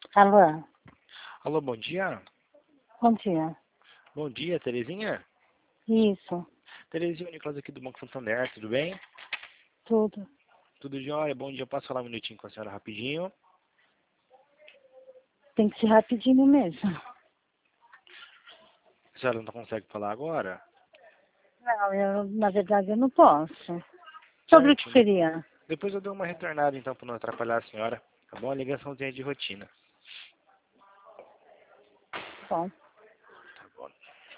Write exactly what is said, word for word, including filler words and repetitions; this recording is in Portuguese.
Alô? Alô, bom dia. Bom dia. Bom dia, Terezinha. Isso, Terezinha, o Nicolas aqui do Banco Santander, tudo bem? tudo. Tudo jóia? Bom dia, posso falar um minutinho com a senhora rapidinho? Tem que ser rapidinho mesmo. A senhora não consegue falar agora? Não, eu, na verdade, eu não posso. Sobre o que Certinho. De- seria? Depois eu dou uma retornada então para não atrapalhar a senhora, tá bom? A ligaçãozinha de rotina. Bom.